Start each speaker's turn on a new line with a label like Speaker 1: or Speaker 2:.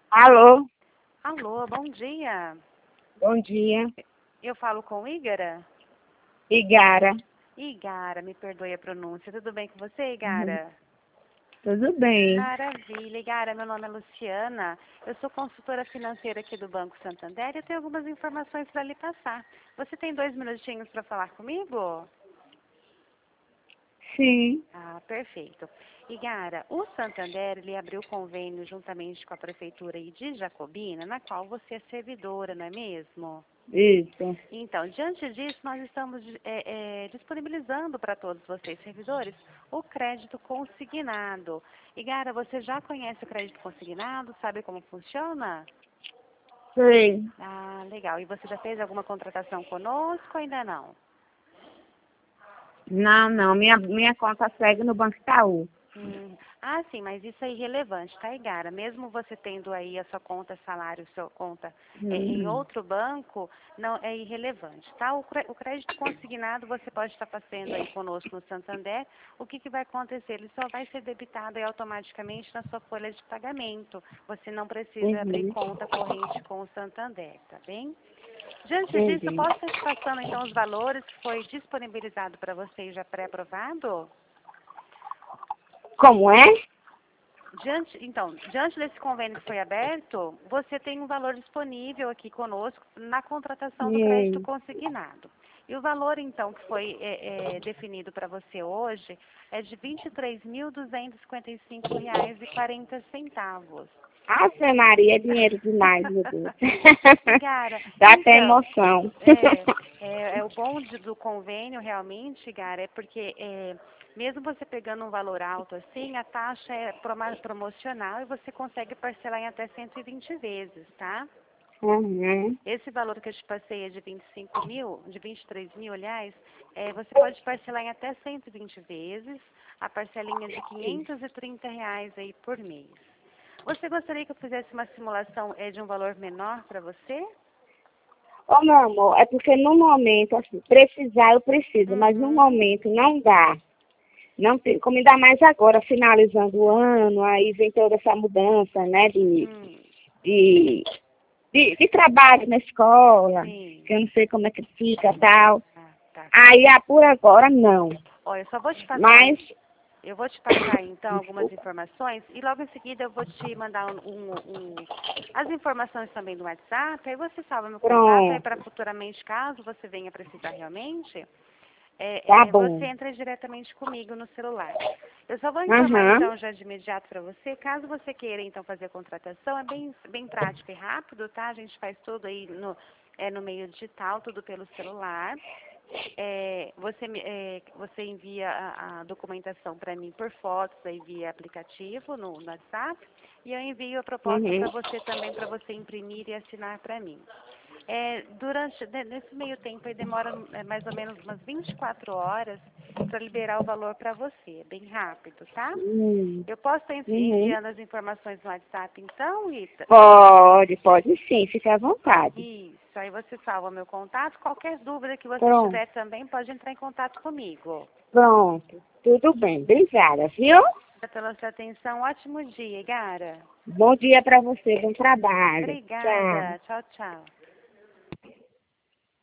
Speaker 1: Alô,
Speaker 2: Alô, bom dia.
Speaker 1: bom dia.
Speaker 2: Eu falo com Igara?
Speaker 1: Igara.
Speaker 2: Igara, me perdoe a pronúncia. Tudo bem com você,
Speaker 1: Uhum.
Speaker 2: Igara?
Speaker 1: Tudo bem?
Speaker 2: Maravilha, Igara. Meu nome é Luciana. Eu sou consultora financeira aqui do Banco Santander e eu tenho algumas informações para lhe passar. Você tem 2 minutinhos para falar comigo?
Speaker 1: Sim.
Speaker 2: Ah, perfeito. Igara, o Santander, ele abriu convênio juntamente com a Prefeitura aí de Jacobina, na qual você é servidora, não é mesmo?
Speaker 1: Isso.
Speaker 2: Então, diante disso, nós estamos disponibilizando para todos vocês, servidores, o crédito consignado. Igara, você já conhece o crédito consignado? Sabe como funciona?
Speaker 1: Sei.
Speaker 2: Ah, legal. E você já fez alguma contratação conosco ou ainda não?
Speaker 1: Não. Minha conta segue no Banco Itaú.
Speaker 2: Ah, sim, mas isso é irrelevante, tá, Igara? Mesmo você tendo aí a sua conta salário, sua conta em
Speaker 1: Uhum.
Speaker 2: outro banco, não é irrelevante, tá? O crédito consignado você pode estar fazendo aí conosco no Santander. O que vai acontecer? Ele só vai ser debitado aí automaticamente na sua folha de pagamento. Você não precisa abrir
Speaker 1: Uhum.
Speaker 2: conta corrente com o Santander, tá bem? Diante disso, eu
Speaker 1: Entendi.
Speaker 2: posso estar te passando então os valores que foi disponibilizado para você e já pré-aprovado?
Speaker 1: Como é?
Speaker 2: Diante desse convênio que foi aberto, você tem um valor disponível aqui conosco na contratação do crédito
Speaker 1: Hum.
Speaker 2: consignado. E o valor, então, que foi definido para você hoje é de R$ 23.255,40.
Speaker 1: Ave Maria, é dinheiro demais, meu Deus.
Speaker 2: Igara,
Speaker 1: Dá até
Speaker 2: então,
Speaker 1: emoção.
Speaker 2: o bom do convênio realmente, Igara, é porque mesmo você pegando um valor alto assim, a taxa é promocional e você consegue parcelar em até 120 vezes, tá?
Speaker 1: Uhum.
Speaker 2: Esse valor que eu te passei é de 25 mil, de 23 mil, aliás, você pode parcelar em até 120 vezes, a parcelinha de R$ 530 aí por mês. Você gostaria que eu fizesse uma simulação de um valor menor para você?
Speaker 1: Ô, meu amor, é porque no momento, assim, precisar eu preciso, mas no
Speaker 2: Uhum.
Speaker 1: momento não dá. Não tem, como ainda mais agora, finalizando o ano, aí vem toda essa mudança, né,
Speaker 2: Hum,
Speaker 1: de, de trabalho na escola,
Speaker 2: sim.
Speaker 1: que eu não sei como é que fica tal.
Speaker 2: Ah, tá.
Speaker 1: Aí, por agora, não.
Speaker 2: Olha, eu só vou te passar,
Speaker 1: Mas,
Speaker 2: eu vou te passar então algumas
Speaker 1: desculpa,
Speaker 2: informações e logo em seguida eu vou te mandar as informações também do WhatsApp, aí você salva meu contato, aí para
Speaker 1: pronto,
Speaker 2: futuramente, caso você venha precisar realmente,
Speaker 1: tá
Speaker 2: você
Speaker 1: bom.
Speaker 2: entra diretamente comigo no celular. Eu só vou informar
Speaker 1: Aham,
Speaker 2: então já de imediato para você, caso você queira então fazer a contratação, é bem prático e rápido, tá? A gente faz tudo aí no meio digital, tudo pelo celular. Você envia a documentação para mim por fotos aí via aplicativo no WhatsApp e eu envio a proposta
Speaker 1: uhum.
Speaker 2: para você também para você imprimir e assinar para mim. Nesse meio tempo aí demora mais ou menos umas 24 horas para liberar o valor para você, é bem rápido, tá?
Speaker 1: Hum,
Speaker 2: Eu posso estar
Speaker 1: uhum.
Speaker 2: enviando as informações no WhatsApp então, Rita?
Speaker 1: Pode sim, fique à vontade.
Speaker 2: Isso, aí você salva meu contato. Qualquer dúvida que você
Speaker 1: Pronto,
Speaker 2: tiver também pode entrar em contato comigo.
Speaker 1: pronto. Tudo bem, obrigada, viu?
Speaker 2: Pela sua atenção. Ótimo dia, Igara.
Speaker 1: Bom dia para você, bom trabalho. Tchau.
Speaker 2: Obrigada. Tchau, tchau.